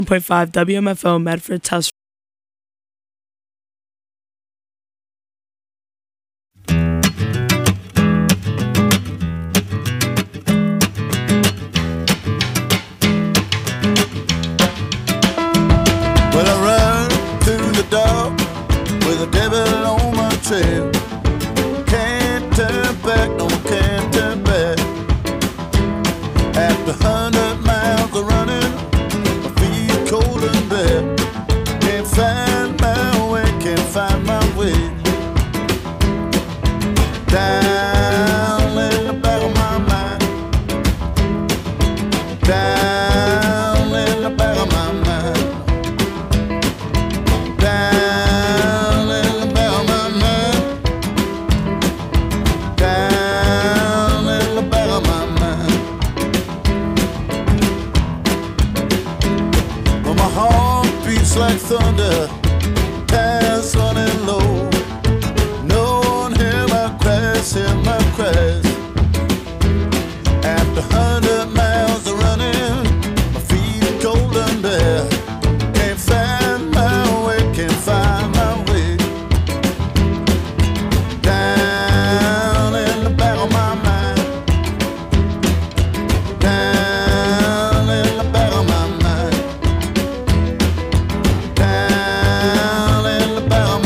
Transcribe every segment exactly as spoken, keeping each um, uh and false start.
one point five W M F O Medford Test. Well, I run through the dark with a devil on my trail. Can't turn back, no, can't turn back. After a hundred miles of running, my feet cold and bare. Can't find my way, can't find my way. Down in the back of my mind. Down in the back of my mind. Down in the back of my mind. Down in the back of my mind. Well, my heart beats like thunder, tires running low. No one hear my cries, hear my cries. After a hundred miles of running, my feet cold and bare. Can't find my way, can't find my way. Down in the back of my mind. Down in the back of my mind. Down in the back of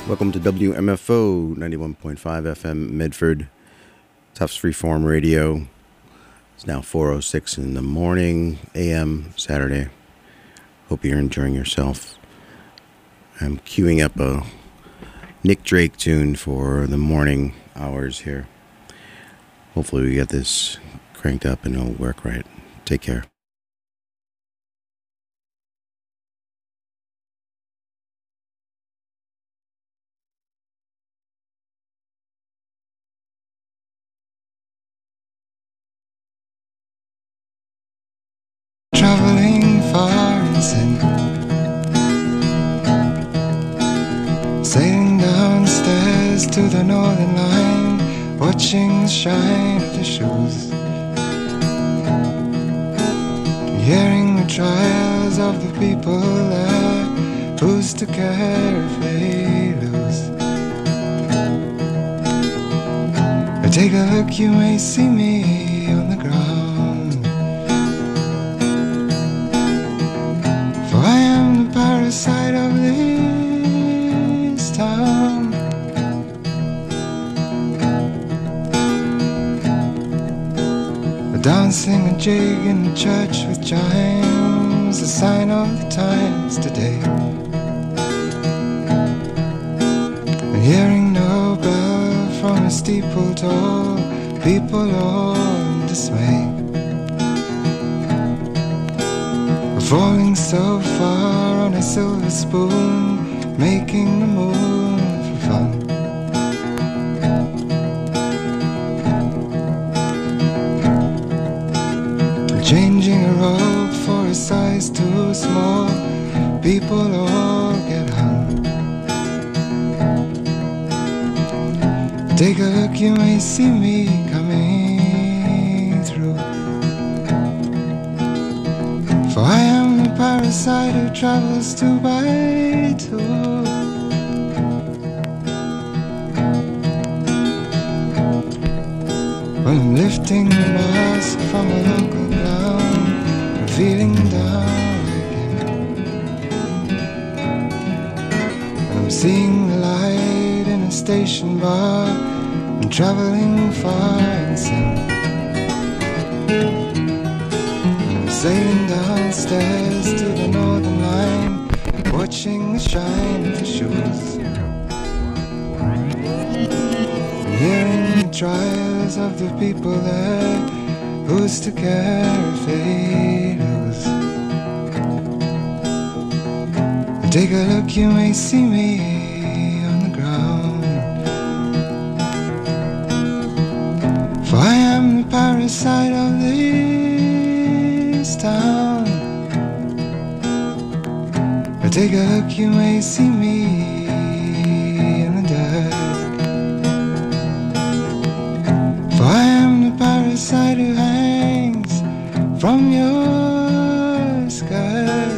Welcome to W M F O ninety-one point five F M Medford, Tufts Freeform Radio. It's now four oh six in the morning, A M, Saturday. Hope you're enjoying yourself. I'm queuing up a Nick Drake tune for the morning hours here. Hopefully we get this cranked up and it'll work right. Take care. Traveling far and sin, sailing downstairs to the northern line, watching the shine of the shoes, hearing the trials of the people there, who's to care if they lose. Take a look, you may see me on the ground, parasite of this town. A dancing a jig in the church with chimes, a sign of the times today. And hearing no bell from a steeple tall, people all in dismay, falling so far on a silver spoon, making the moon for fun. Changing a robe for a size too small, people all get hung. Take a look, you may see me coming through, for I am the parasite who travels two by two. When I'm lifting the mask from a local clown, I'm feeling down again, and I'm seeing the light in a station bar, and traveling far and sin. Sailing downstairs to the northern line, watching the shine of the shoes, and hearing the trials of the people there, who's to care if they lose. Take a look, you may see me on the ground, for I am the parasite of the town. Take a look, you may see me in the dirt, for I am the parasite who hangs from your skirt.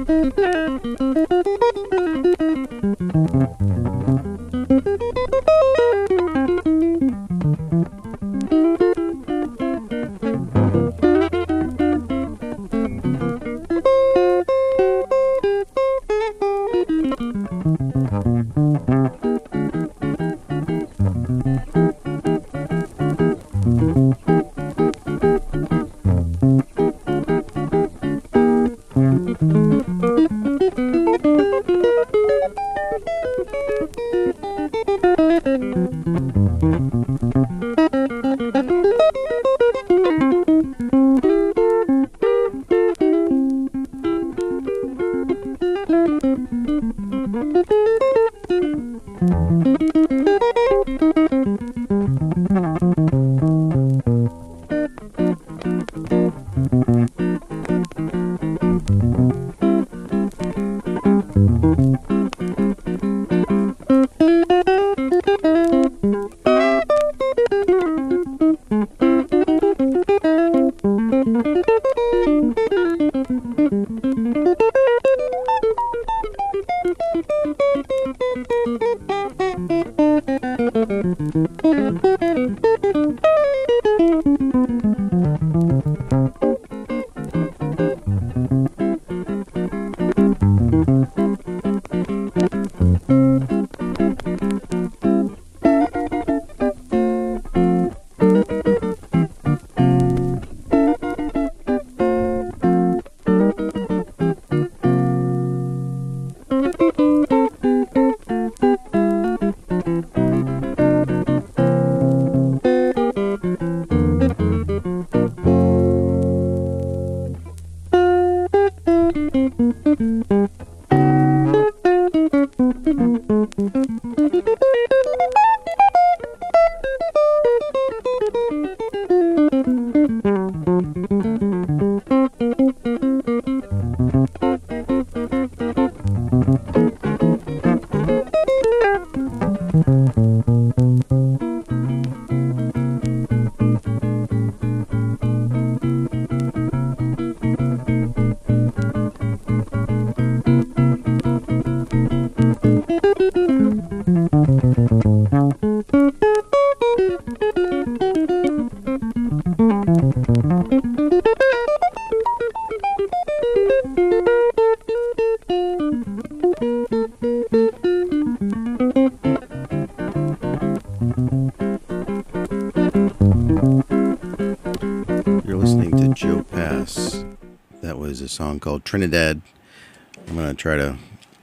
Song called Trinidad. I'm gonna try to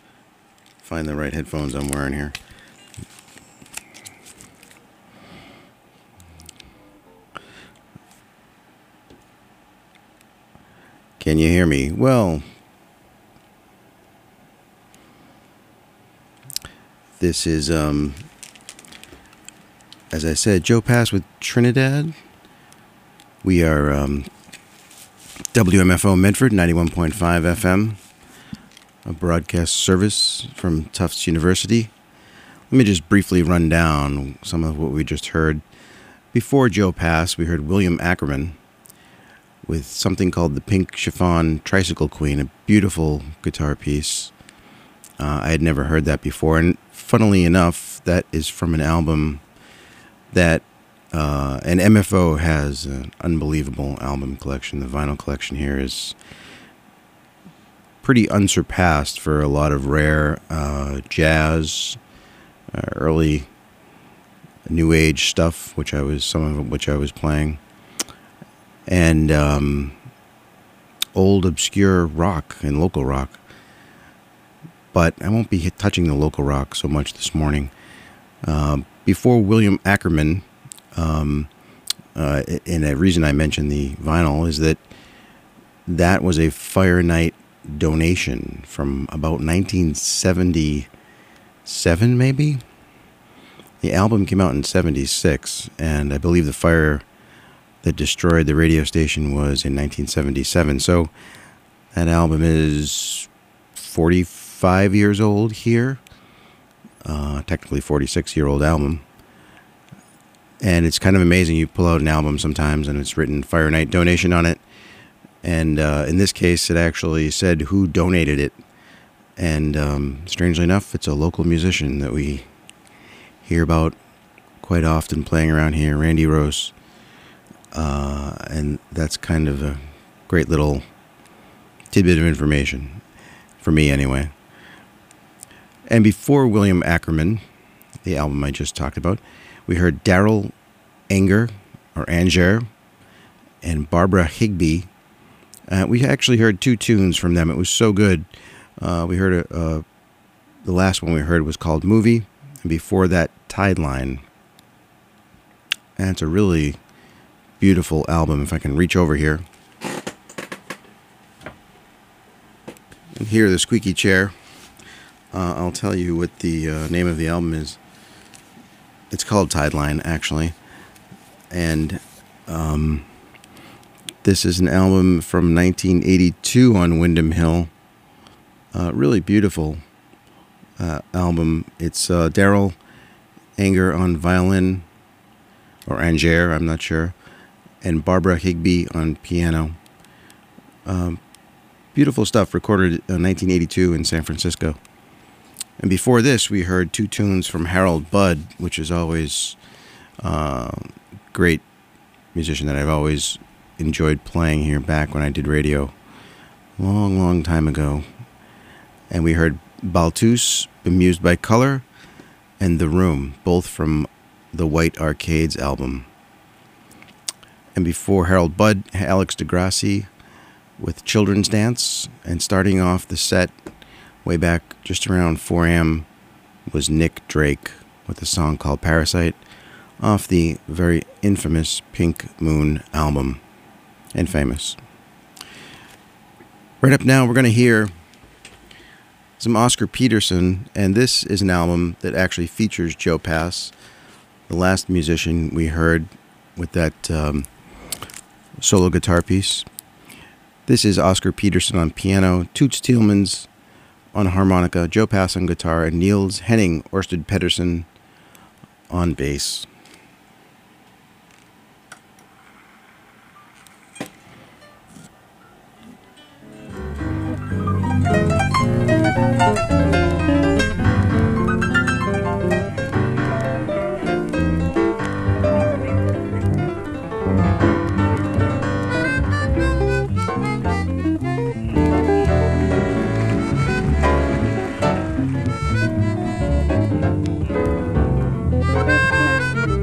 find the right headphones I'm wearing here. Can you hear me? Well, this is um as I said, Joe Pass with Trinidad. We are um W M F O Medford, ninety-one point five F M, a broadcast service from Tufts University. Let me just briefly run down some of what we just heard. Before Joe Pass, we heard William Ackerman with something called the Pink Chiffon Tricycle Queen, a beautiful guitar piece. Uh, I had never heard that before, and funnily enough, that is from an album that Uh, and M F O has an unbelievable album collection. The vinyl collection here is pretty unsurpassed for a lot of rare uh, jazz, uh, early new age stuff, which I was some of which I was playing, and um, old obscure rock and local rock. But I won't be touching the local rock so much this morning. Uh, before William Ackerman. Um, uh, and a reason I mentioned the vinyl is that that was a Fire Night donation from about nineteen seventy-seven, maybe? The album came out in seventy-six, and I believe the fire that destroyed the radio station was in nineteen seventy-seven. So that album is forty-five years old here, uh, technically forty-six-year-old album. And it's kind of amazing. You pull out an album sometimes and it's written Fire Night donation on it. And uh, in this case, it actually said who donated it. And um, strangely enough, it's a local musician that we hear about quite often playing around here, Randy Rose. Uh, and that's kind of a great little tidbit of information, for me anyway. And before William Ackerman, the album I just talked about, we heard Daryl Anger, or Anger, and Barbara Higbee. Uh, we actually heard two tunes from them. It was so good. Uh, we heard a, uh, the last one we heard was called Movie, and before that, Tide Line. And it's a really beautiful album. If I can reach over here and hear the squeaky chair, uh, I'll tell you what the uh, name of the album is. It's called Tide Line, actually. And um, this is an album from nineteen eighty-two on Windham Hill. Uh, really beautiful uh, album. It's uh, Daryl Anger on violin, or Anger, I'm not sure, and Barbara Higbee on piano. Um, beautiful stuff, recorded in nineteen eighty-two in San Francisco. And before this, we heard two tunes from Harold Budd, which is always a uh, great musician that I've always enjoyed playing here back when I did radio long, long time ago. And we heard Balthus, Bemused by Color, and The Room, both from the White Arcades album. And before Harold Budd, Alex DeGrassi with Children's Dance. And starting off the set way back just around four a.m. was Nick Drake with a song called Parasite off the very infamous Pink Moon album. And famous. Right up now, we're going to hear some Oscar Peterson, and this is an album that actually features Joe Pass, the last musician we heard with that um, solo guitar piece. This is Oscar Peterson on piano, Toots Thielmans on harmonica, Joe Pass on guitar, and Niels Henning Ørsted Pedersen on bass. Thank you.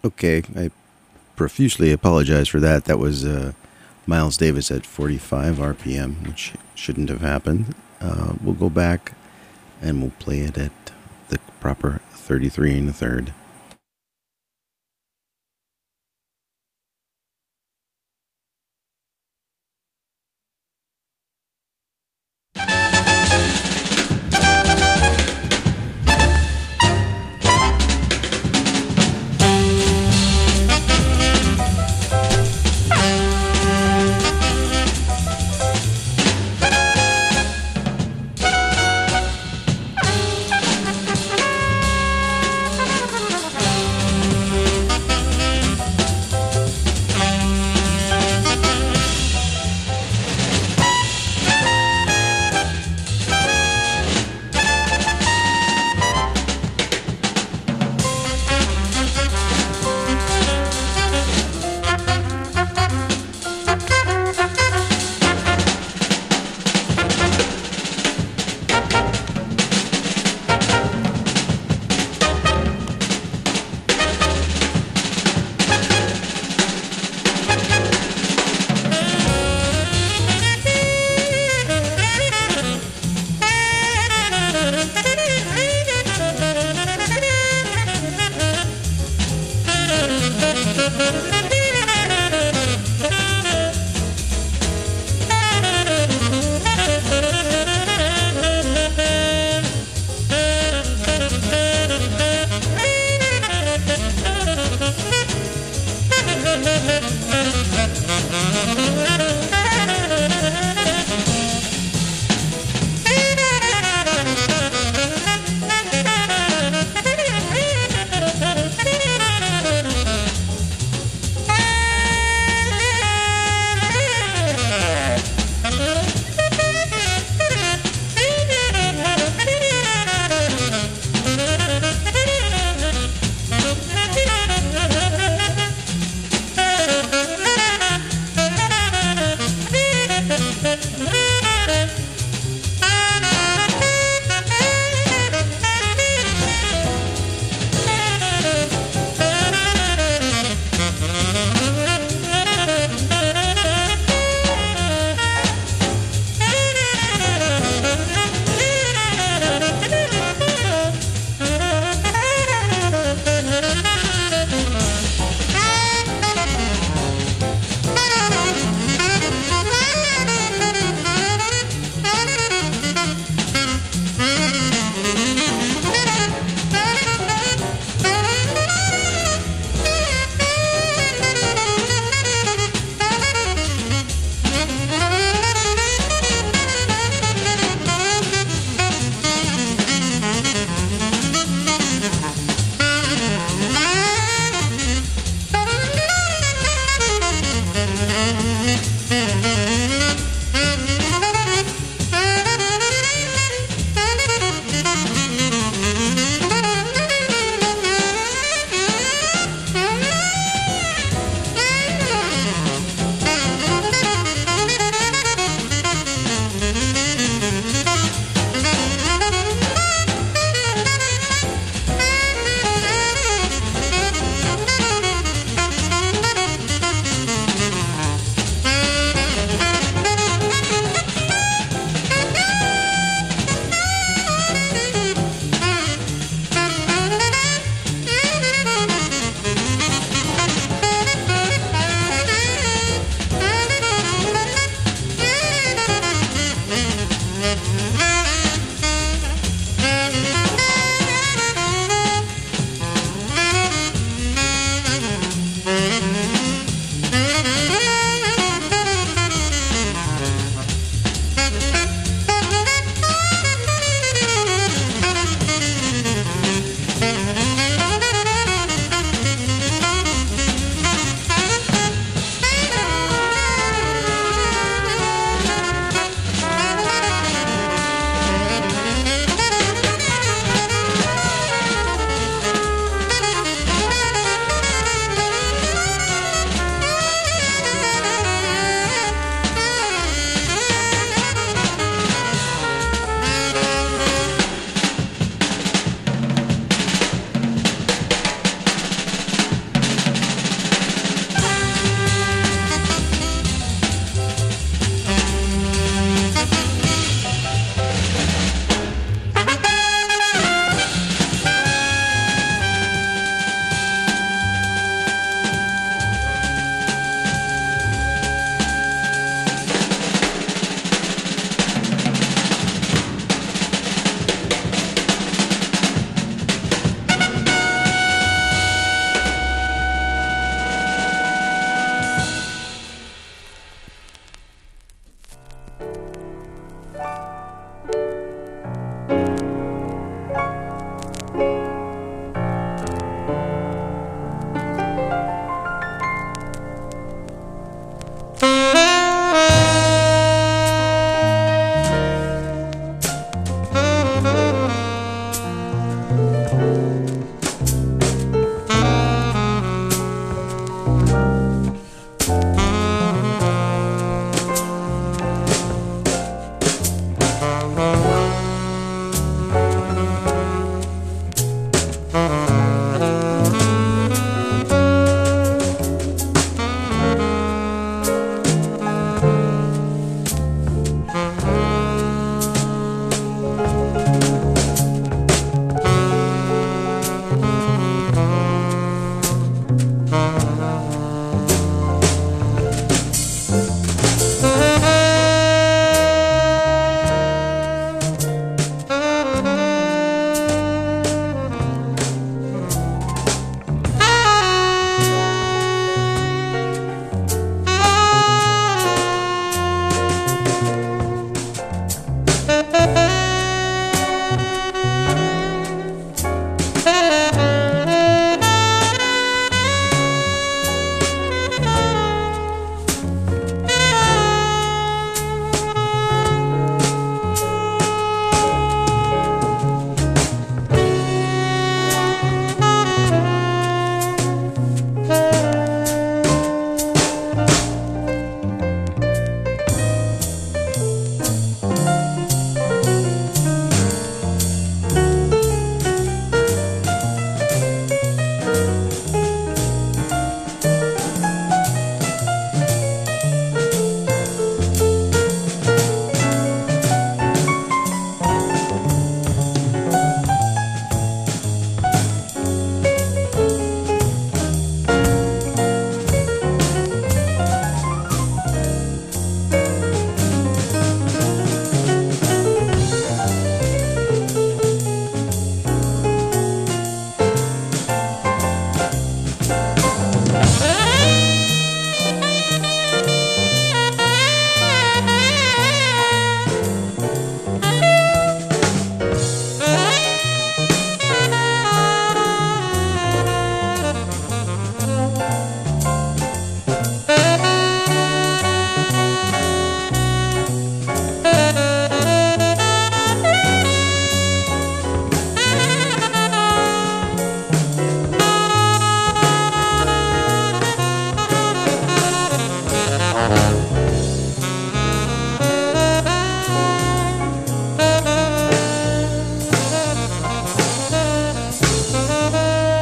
Okay, I profusely apologize for that. That was uh, Miles Davis at forty-five R P M, which shouldn't have happened. Uh, we'll go back and we'll play it at the proper thirty-three and a third.